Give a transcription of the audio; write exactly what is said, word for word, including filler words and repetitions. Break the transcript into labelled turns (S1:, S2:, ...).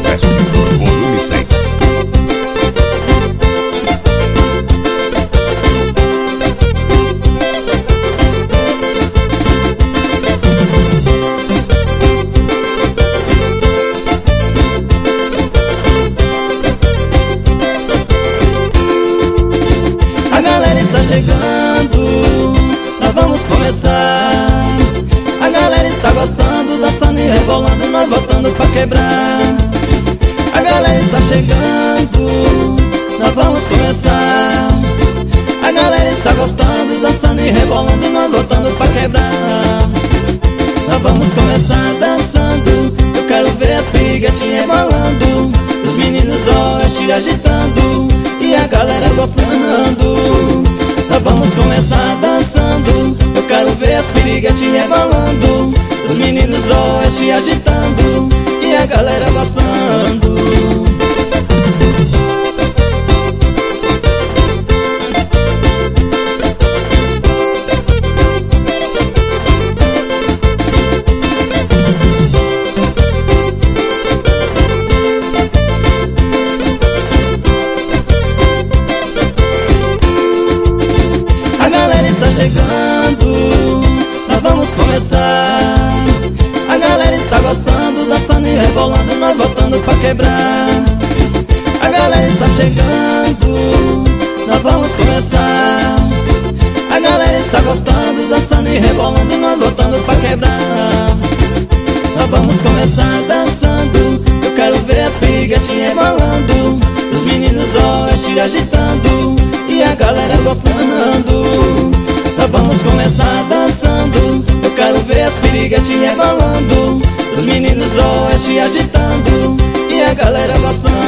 S1: Fest, volume seis.
S2: A galera está chegando, nós vamos começar. A galera está gostando, dançando e rebolando, nós botando pra quebrar. A galera está chegando, nós vamos começar. A galera está gostando, dançando e rebolando, nós botando pra quebrar. Nós vamos começar dançando, eu quero ver as piriguetinhas rebolando, os meninos do oeste agitando e a galera gostando. Nós vamos começar dançando, eu quero ver as piriguetinhas rebolando, os meninos do oeste agitando e a galera gostando. A galera está chegando, nós vamos começar. A galera está gostando, dançando e rebolando, nós botando pra quebrar. A galera está chegando, nós vamos começar. A galera está gostando, dançando e rebolando, nós botando pra quebrar. Nós vamos começar dançando, eu quero ver as piriguetinhas rebolando, os meninos do oeste agitando e a galera gostando. Nós vamos começar dançando, eu quero ver as piriguetinhas rebolando, os meninos do oeste agitando e a galera gostando.